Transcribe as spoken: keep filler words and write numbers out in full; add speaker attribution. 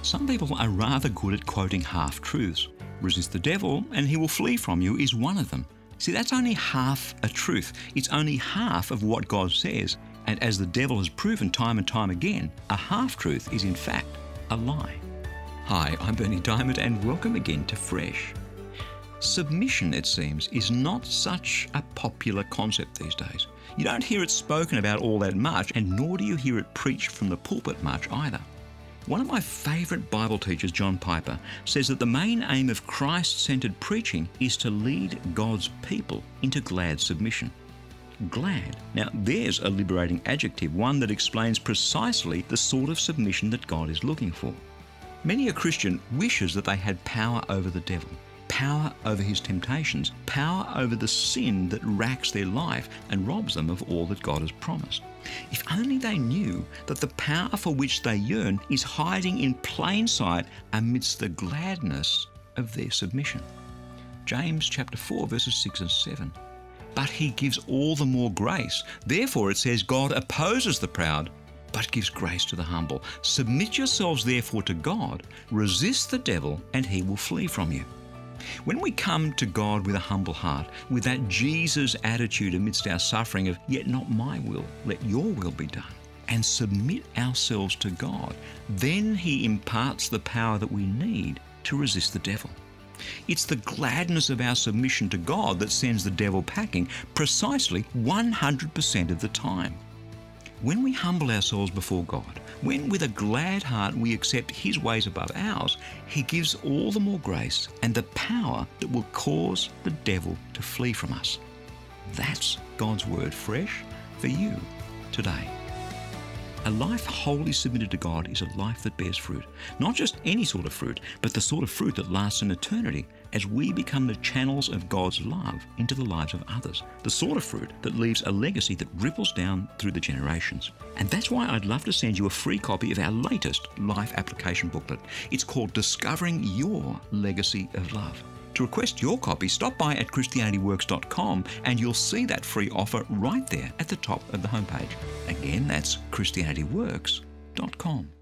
Speaker 1: Some people are rather good at quoting half-truths. Resist the devil and he will flee from you is one of them. See, that's only half a truth. It's only half of what God says. And as the devil has proven time and time again, a half-truth is in fact a lie. Hi, I'm Berni Dymet and welcome again to Fresh. Submission, it seems, is not such a popular concept these days. You don't hear it spoken about all that much, and nor do you hear it preached from the pulpit much either. One of my favourite Bible teachers, John Piper, says that the main aim of Christ-centred preaching is to lead God's people into glad submission. Glad. Now, there's a liberating adjective, one that explains precisely the sort of submission that God is looking for. Many a Christian wishes that they had power over the devil, power over his temptations, power over the sin that racks their life and robs them of all that God has promised. If only they knew that the power for which they yearn is hiding in plain sight amidst the gladness of their submission. James chapter four, verses six and seven. But he gives all the more grace. Therefore it says, God opposes the proud, but gives grace to the humble. Submit yourselves therefore to God, resist the devil, and he will flee from you. When we come to God with a humble heart, with that Jesus attitude amidst our suffering of, yet not my will, let your will be done, and submit ourselves to God, then he imparts the power that we need to resist the devil. It's the gladness of our submission to God that sends the devil packing precisely one hundred percent of the time. When we humble ourselves before God, when with a glad heart we accept his ways above ours, he gives all the more grace and the power that will cause the devil to flee from us. That's God's word fresh for you today. A life wholly submitted to God is a life that bears fruit. Not just any sort of fruit, but the sort of fruit that lasts in eternity as we become the channels of God's love into the lives of others. The sort of fruit that leaves a legacy that ripples down through the generations. And that's why I'd love to send you a free copy of our latest life application booklet. It's called Discovering Your Legacy of Love. To request your copy, stop by at Christianity Works dot com and you'll see that free offer right there at the top of the homepage. Again, that's Christianity Works dot com.